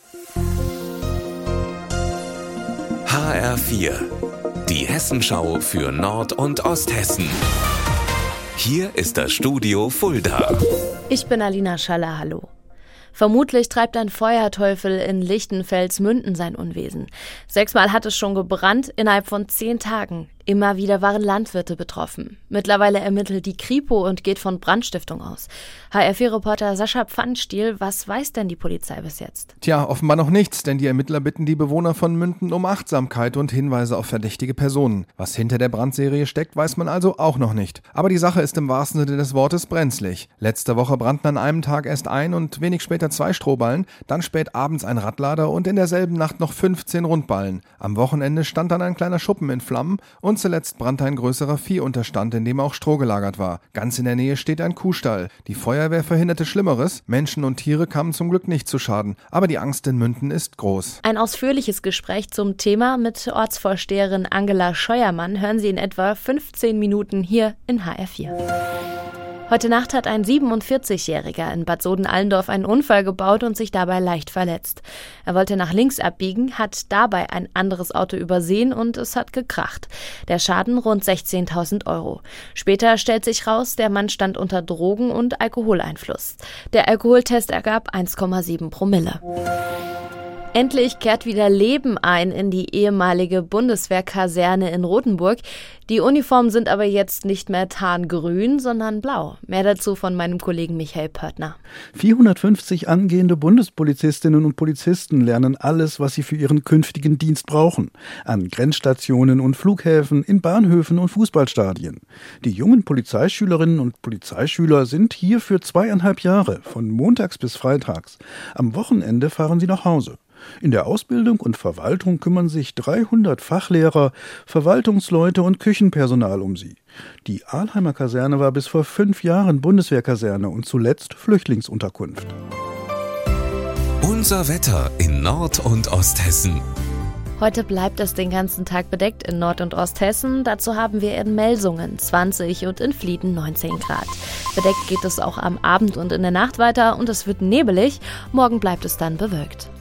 HR4, die Hessenschau für Nord- und Osthessen. Hier ist das Studio Fulda. Ich bin Alina Schaller, hallo. Vermutlich treibt ein Feuerteufel in Lichtenfels-Münden sein Unwesen. 6-mal hat es schon gebrannt, innerhalb von 10 Tagen. Immer wieder waren Landwirte betroffen. Mittlerweile ermittelt die Kripo und geht von Brandstiftung aus. HR4-Reporter Sascha Pfannstiel, was weiß denn die Polizei bis jetzt? Tja, offenbar noch nichts, denn die Ermittler bitten die Bewohner von Münden um Achtsamkeit und Hinweise auf verdächtige Personen. Was hinter der Brandserie steckt, weiß man also auch noch nicht. Aber die Sache ist im wahrsten Sinne des Wortes brenzlig. Letzte Woche brannten an einem Tag erst ein und wenig später 2 Strohballen, dann spät abends ein Radlader und in derselben Nacht noch 15 Rundballen. Am Wochenende stand dann ein kleiner Schuppen in Flammen und zuletzt brannte ein größerer Viehunterstand, in dem auch Stroh gelagert war. Ganz in der Nähe steht ein Kuhstall. Die Feuerwehr verhinderte Schlimmeres. Menschen und Tiere kamen zum Glück nicht zu Schaden. Aber die Angst in Münden ist groß. Ein ausführliches Gespräch zum Thema mit Ortsvorsteherin Angela Scheuermann hören Sie in etwa 15 Minuten hier in HR4. Heute Nacht hat ein 47-Jähriger in Bad Soden-Allendorf einen Unfall gebaut und sich dabei leicht verletzt. Er wollte nach links abbiegen, hat dabei ein anderes Auto übersehen und es hat gekracht. Der Schaden rund 16.000 €. Später stellt sich raus, der Mann stand unter Drogen- und Alkoholeinfluss. Der Alkoholtest ergab 1,7 Promille. Endlich kehrt wieder Leben ein in die ehemalige Bundeswehrkaserne in Rothenburg. Die Uniformen sind aber jetzt nicht mehr tarngrün, sondern blau. Mehr dazu von meinem Kollegen Michael Pörtner. 450 angehende Bundespolizistinnen und Polizisten lernen alles, was sie für ihren künftigen Dienst brauchen. An Grenzstationen und Flughäfen, in Bahnhöfen und Fußballstadien. Die jungen Polizeischülerinnen und Polizeischüler sind hier für 2,5 Jahre, von montags bis freitags. Am Wochenende fahren sie nach Hause. In der Ausbildung und Verwaltung kümmern sich 300 Fachlehrer, Verwaltungsleute und Küchenpersonal um sie. Die Ahlheimer Kaserne war bis vor 5 Jahren Bundeswehrkaserne und zuletzt Flüchtlingsunterkunft. Unser Wetter in Nord- und Osthessen. Heute bleibt es den ganzen Tag bedeckt in Nord- und Osthessen. Dazu haben wir in Melsungen 20 und in Flieden 19 Grad. Bedeckt geht es auch am Abend und in der Nacht weiter und es wird nebelig. Morgen bleibt es dann bewölkt.